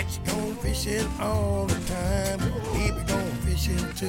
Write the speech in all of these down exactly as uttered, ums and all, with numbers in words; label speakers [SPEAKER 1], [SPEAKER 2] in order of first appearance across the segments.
[SPEAKER 1] Watch you going fishing all the time. Keep it going fishing too.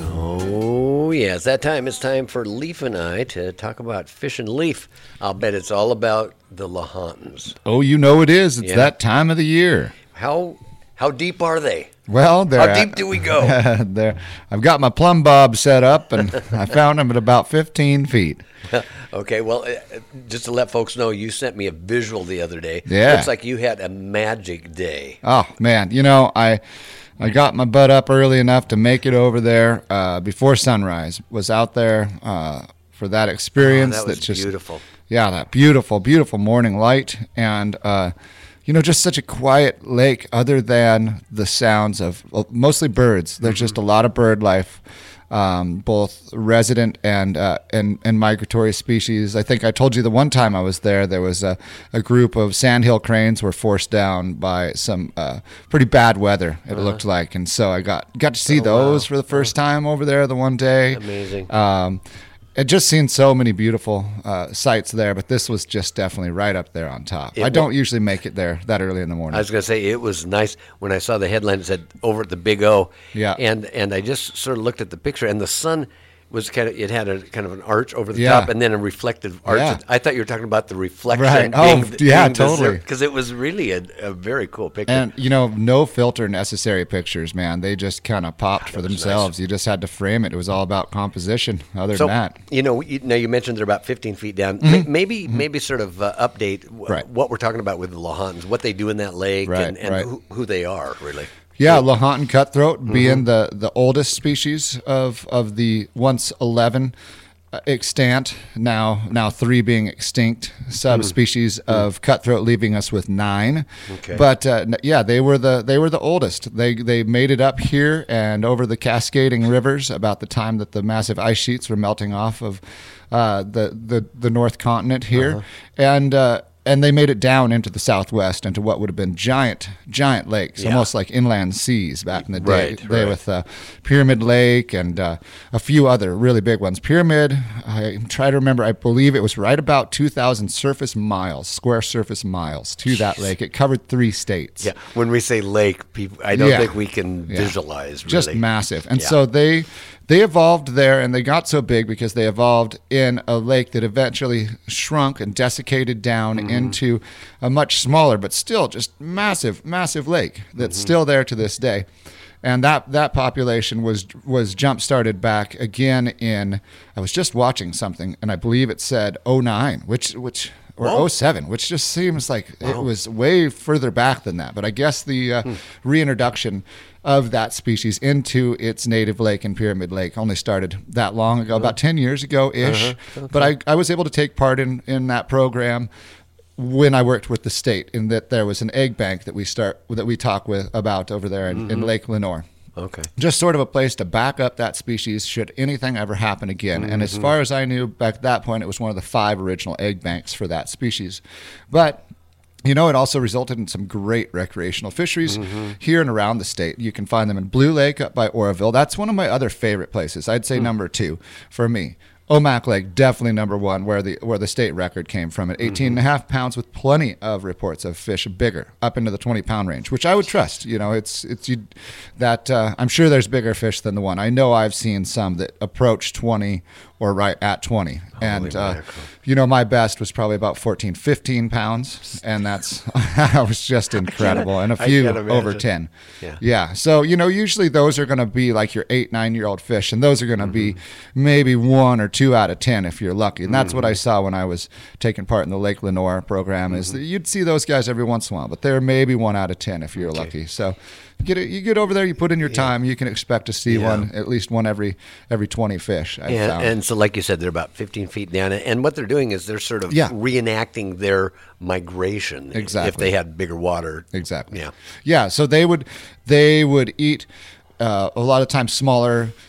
[SPEAKER 2] Oh, yeah. It's that time. It's time for Leaf and I to talk about fish and Leaf. I'll bet it's all about the Lahontan's.
[SPEAKER 3] Oh, you know it is. It's
[SPEAKER 2] Yeah.
[SPEAKER 3] that time of the year.
[SPEAKER 2] How how deep are they?
[SPEAKER 3] Well, they're
[SPEAKER 2] How deep do we go?
[SPEAKER 3] there. I've got my plumb bob set up, and I found them at about fifteen feet.
[SPEAKER 2] Okay, well, uh, just to let folks know, you sent me a visual the other day.
[SPEAKER 3] Yeah.
[SPEAKER 2] Looks like you had a magic day.
[SPEAKER 3] Oh man, you know I I got my butt up early enough to make it over there uh, before sunrise. Was out there uh, for that experience.
[SPEAKER 2] Oh, that was
[SPEAKER 3] that's just
[SPEAKER 2] beautiful.
[SPEAKER 3] Yeah, that beautiful, beautiful morning light, and uh, you know, just such a quiet lake. Other than the sounds of well, mostly birds, there's just a lot of bird life. Um, both resident and, uh, and and migratory species. I think I told you the one time I was there, there was a, a group of sandhill cranes were forced down by some uh, pretty bad weather, it uh-huh. looked like. And so I got, got to see oh, those wow. for the first time over there the one day.
[SPEAKER 2] Amazing.
[SPEAKER 3] Um, I'd just seen so many beautiful uh, sights there, but this was just definitely right up there on top. It I don't was, usually make it there that early in the morning.
[SPEAKER 2] I was going to say, it was nice when I saw the headline that said, over at the Big O.
[SPEAKER 3] Yeah.
[SPEAKER 2] And, and I just sort of looked at the picture, and the sun was kind of, it had a kind of an arch over the
[SPEAKER 3] yeah.
[SPEAKER 2] top and then a reflective arch.
[SPEAKER 3] Yeah.
[SPEAKER 2] I thought you were talking about the reflection.
[SPEAKER 3] Right.
[SPEAKER 2] Being,
[SPEAKER 3] oh, yeah,
[SPEAKER 2] being
[SPEAKER 3] totally.
[SPEAKER 2] Because it was really a, a very cool picture.
[SPEAKER 3] And, you know, no filter necessary pictures, man. They just kind of popped for
[SPEAKER 2] that was
[SPEAKER 3] themselves.
[SPEAKER 2] Nice.
[SPEAKER 3] You just had to frame it. It was all about composition other
[SPEAKER 2] so,
[SPEAKER 3] than that.
[SPEAKER 2] You know, you, now you mentioned they're about fifteen feet down. Mm-hmm. Maybe mm-hmm. maybe sort of uh, update w-
[SPEAKER 3] right.
[SPEAKER 2] what we're talking about with the Lahontan's, what they do in that lake,
[SPEAKER 3] right,
[SPEAKER 2] and, and
[SPEAKER 3] right.
[SPEAKER 2] who, who they are, really.
[SPEAKER 3] Yeah, Lahontan cutthroat
[SPEAKER 2] Mm-hmm.
[SPEAKER 3] being the, the oldest species of, of the once eleven uh, extant, now now three being extinct subspecies mm-hmm. of cutthroat, leaving us with nine.
[SPEAKER 2] Okay.
[SPEAKER 3] But uh, yeah, they were the they were the oldest. They they made it up here and over the cascading rivers about the time that the massive ice sheets were melting off of uh, the, the the North Continent here, uh-huh. and. Uh, And they made it down into the southwest, into what would have been giant, giant lakes,
[SPEAKER 2] yeah.
[SPEAKER 3] almost like inland seas back in the day.
[SPEAKER 2] Right,
[SPEAKER 3] they
[SPEAKER 2] right.
[SPEAKER 3] with uh, Pyramid Lake and uh, a few other really big ones. Pyramid, I try to remember, I believe it was right about two thousand surface miles, square surface miles to that lake. It covered three states.
[SPEAKER 2] Yeah, when we say lake, people, I don't
[SPEAKER 3] Yeah.
[SPEAKER 2] think we can
[SPEAKER 3] Yeah.
[SPEAKER 2] visualize. Really.
[SPEAKER 3] Just massive. And
[SPEAKER 2] Yeah.
[SPEAKER 3] so they they evolved there, and they got so big because they evolved in a lake that eventually shrunk and desiccated down mm-hmm. into a much smaller, but still just massive, massive lake that's mm-hmm. still there to this day. And that, that population was was jump started back again in, I was just watching something, and I believe it said oh nine, which which or
[SPEAKER 2] Whoa.
[SPEAKER 3] oh seven, which just seems like
[SPEAKER 2] Wow.
[SPEAKER 3] it was way further back than that. But I guess the uh, hmm. reintroduction of that species into its native lake in Pyramid Lake only started that long ago, about ten years ago-ish.
[SPEAKER 2] Uh-huh. Okay.
[SPEAKER 3] But I, I was able to take part in, in that program when I worked with the state, in that there was an egg bank that we start that we talk with about over there in, mm-hmm. in Lake Lenore.
[SPEAKER 2] Okay.
[SPEAKER 3] Just sort of a place to back up that species should anything ever happen again.
[SPEAKER 2] Mm-hmm.
[SPEAKER 3] And as far as I knew, back at that point, it was one of the five original egg banks for that species. But, you know, it also resulted in some great recreational fisheries mm-hmm. here and around the state. You can find them in Blue Lake up by Oroville. That's one of my other favorite places. I'd say mm. number two for me. Omak Lake, definitely number one, where the where the state record came from at eighteen mm-hmm. and a half pounds, with plenty of reports of fish bigger, up into the twenty pound range, which I would trust. You know, it's it's you, that uh, I'm sure there's bigger fish than the one. I know I've seen some that approach twenty or right at twenty.
[SPEAKER 2] Holy
[SPEAKER 3] and, uh,
[SPEAKER 2] mackerel.
[SPEAKER 3] you know, my best was probably about fourteen, fifteen pounds, and that's that was just incredible. And a few over ten.
[SPEAKER 2] Yeah.
[SPEAKER 3] yeah. So, you know, usually those are going to be like your eight, nine year old fish, and those are going to mm-hmm. be maybe one or two out of ten if you're lucky. And that's mm-hmm. what I saw when I was taking part in the Lake Lenore program, is mm-hmm. that you'd see those guys every once in a while, but they're maybe one out of ten if you're okay. lucky. So you get it, you get over there, you put in your yeah. time, you can expect to see yeah. one, at least one every every twenty fish. I've
[SPEAKER 2] and,
[SPEAKER 3] found.
[SPEAKER 2] and so, like you said, they're about fifteen feet down, and what they're doing is they're sort of
[SPEAKER 3] yeah.
[SPEAKER 2] reenacting their migration.
[SPEAKER 3] Exactly.
[SPEAKER 2] If they had bigger water.
[SPEAKER 3] Exactly.
[SPEAKER 2] Yeah.
[SPEAKER 3] Yeah. So they would they would eat uh, a lot of times smaller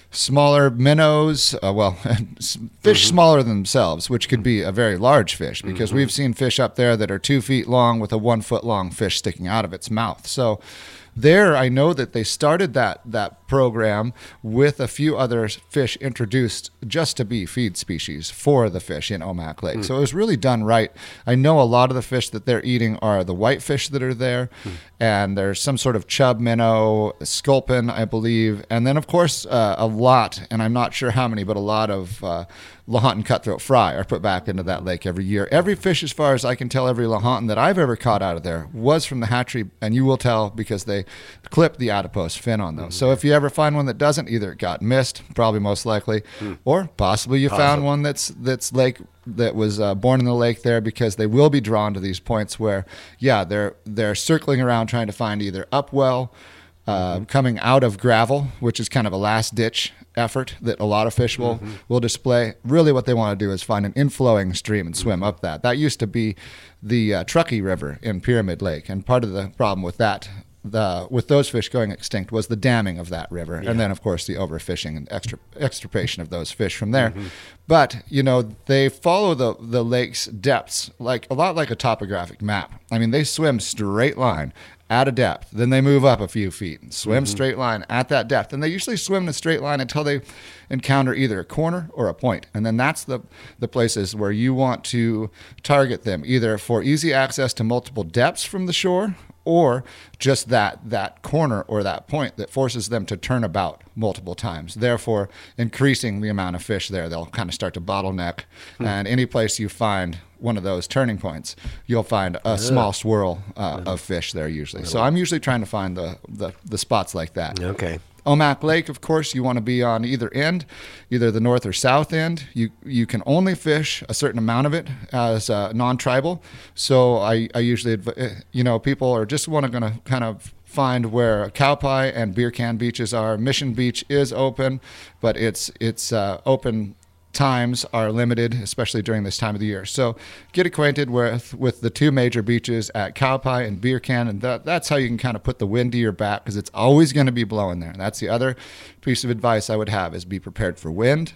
[SPEAKER 3] smaller minnows, uh, well, fish mm-hmm. smaller than themselves, which could be a very large fish, because mm-hmm. we've seen fish up there that are two feet long with a one foot long fish sticking out of its mouth. So there, I know that they started that that program with a few other fish introduced just to be feed species for the fish in Omak Lake. Mm. So it was really done right. I know a lot of the fish that they're eating are the whitefish that are there, mm. and there's some sort of chub minnow, sculpin, I believe, and then of course uh, a lot, and I'm not sure how many, but a lot of uh, Lahontan cutthroat fry are put back into that lake every year. Every fish, as far as I can tell, every Lahontan that I've ever caught out of there was from the hatchery, and you will tell because they clip the adipose fin on those. Mm-hmm. So if you ever find one that doesn't, either it got missed, probably most likely, mm. or possibly you awesome. found one that's that's lake that was uh, born in the lake there, because they will be drawn to these points where, yeah, they're they're circling around trying to find either upwell, uh, mm-hmm. coming out of gravel, which is kind of a last ditch effort that a lot of fish will mm-hmm. will display. Really what they want to do is find an inflowing stream and swim up that. That used to be the uh, Truckee River in Pyramid Lake, and part of the problem with that The, with those fish going extinct was the damming of that river, yeah. and then of course the overfishing and extra, extirpation of those fish from there. Mm-hmm. But you know, they follow the the lake's depths like a lot like a topographic map. I mean, they swim straight line at a depth, then they move up a few feet and swim mm-hmm. straight line at that depth, and they usually swim in a straight line until they encounter either a corner or a point, and then that's the the places where you want to target them, either for easy access to multiple depths from the shore, or just that that corner or that point that forces them to turn about multiple times, therefore increasing the amount of fish there. They'll kind of start to bottleneck, hmm. and any place you find one of those turning points, you'll find a yeah. small swirl uh, yeah. of fish there usually. So I'm usually trying to find the, the, the spots like that.
[SPEAKER 2] Okay.
[SPEAKER 3] Omak Lake, of course, you want to be on either end, either the north or south end. You you can only fish a certain amount of it as uh, non-tribal. So I, I usually, you know, people are just want to going to kind of find where Cowpie and Beer Can beaches are. Mission Beach is open, but it's it's uh, open times are limited, especially during this time of the year. So get acquainted with with the two major beaches at Cowpie and Beer Can, and that, that's how you can kind of put the wind to your back, because it's always going to be blowing there. And that's the other piece of advice I would have, is be prepared for wind.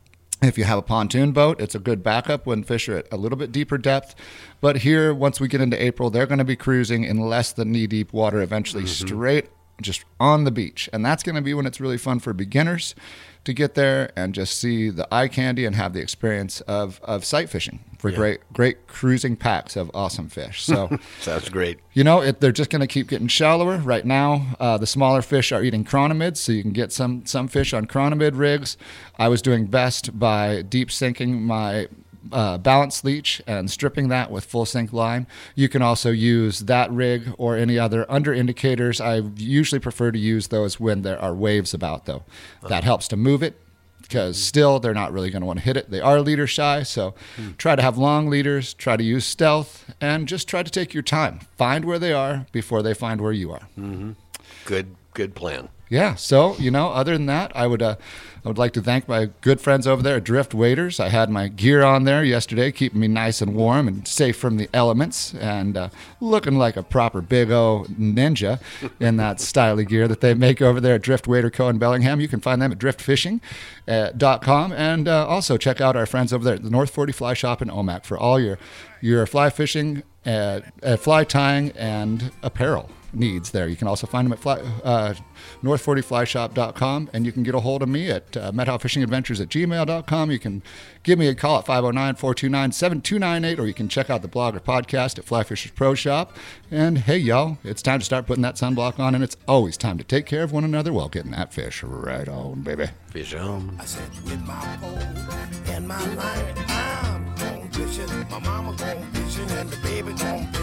[SPEAKER 3] If you have a pontoon boat, it's a good backup when fish are at a little bit deeper depth. But here, once we get into April, they're going to be cruising in less than knee-deep water, eventually mm-hmm. straight just on the beach. And that's going to be when it's really fun for beginners to get there and just see the eye candy and have the experience of, of sight fishing for yeah. great great cruising packs of awesome fish. So
[SPEAKER 2] sounds great.
[SPEAKER 3] You know, it, they're just going to keep getting shallower. Right now, uh, the smaller fish are eating chronomids, so you can get some some fish on chronomid rigs. I was doing best by deep sinking my Uh, balance leech and stripping that with full sink line. You can also use that rig or any other under indicators. I usually prefer to use those when there are waves about, though. Uh-huh. That helps to move it, because still they're not really going to want to hit it. They are leader shy, so mm. try to have long leaders, try to use stealth, and just try to take your time. Find where they are before they find where you are.
[SPEAKER 2] Mm-hmm. Good, good plan.
[SPEAKER 3] Yeah, so, you know, other than that, I would uh, I would like to thank my good friends over there at Drift Waders. I had my gear on there yesterday, keeping me nice and warm and safe from the elements, and uh, looking like a proper big O ninja in that styly gear that they make over there at Drift Wader Co. in Bellingham. You can find them at drift fishing dot com, and uh, also check out our friends over there at the North forty Fly Shop in Omak for all your, your fly fishing, uh, uh, fly tying, and apparel needs there. You can also find them at fly, uh, north forty fly shop dot com, and you can get a hold of me at uh, methow-fishing-adventures at gmail dot com. You can give me a call at five oh nine, four two nine, seven two nine eight, or you can check out the blog or podcast at Fly Fishers Pro Shop. And hey, y'all, it's time to start putting that sunblock on, and it's always time to take care of one another while getting that fish right on, baby.
[SPEAKER 2] Fish on.
[SPEAKER 1] I said, with my pole and my line, I'm going fishing. My mama going fishing, and the baby going fishing.